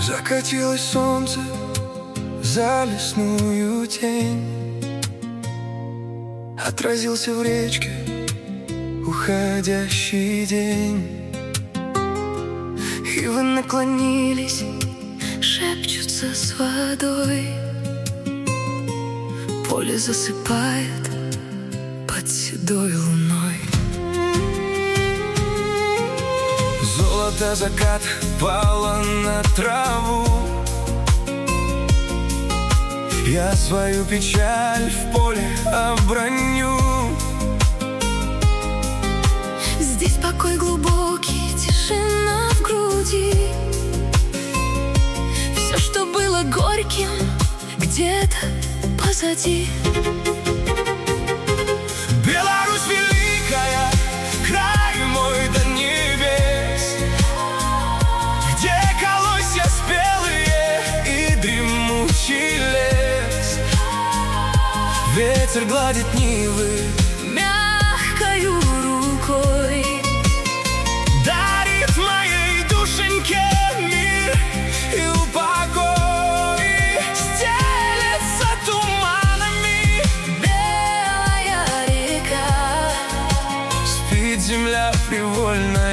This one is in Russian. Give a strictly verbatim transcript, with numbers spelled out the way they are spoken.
Закатилось солнце за лесную тень, отразился в речке уходящий день. И вы наклонились, шепчутся с водой. Поле засыпает под седой луной. Золото закат пало на траву. Я свою печаль в поле оброню. Здесь покой глубокий, тишина в груди. Все, что было горьким, где-то позади. Беларусь великая, край мой до небес, где колосья спелые и дремучий лес. Ветер гладит нивы мягкою рукой, дарит моей душеньке мир и упокой. Стелется туманами белая река, спит земля привольная.